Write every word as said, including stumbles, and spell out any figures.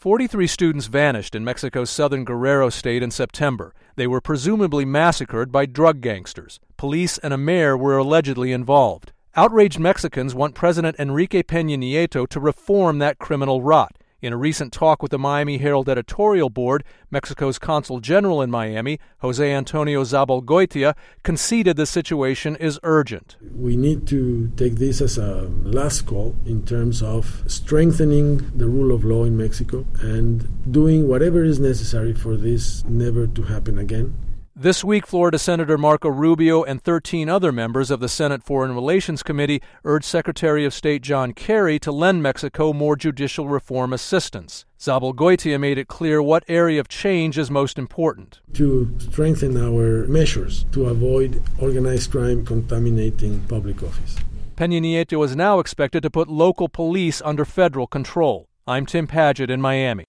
forty-three students vanished in Mexico's southern Guerrero state in September. They were presumably massacred by drug gangsters. Police and a mayor were allegedly involved. Outraged Mexicans want President Enrique Peña Nieto to reform that criminal rot. In a recent talk with the Miami Herald editorial board, Mexico's consul general in Miami, Jose Antonio Zabalgoitia, conceded the situation is urgent. We need to take this as a last call in terms of strengthening the rule of law in Mexico and doing whatever is necessary for this never to happen again. This week, Florida Senator Marco Rubio and thirteen other members of the Senate Foreign Relations Committee urged Secretary of State John Kerry to lend Mexico more judicial reform assistance. Zabalgoitia made it clear what area of change is most important. To strengthen our measures to avoid organized crime contaminating public office. Peña Nieto is now expected to put local police under federal control. I'm Tim Padgett in Miami.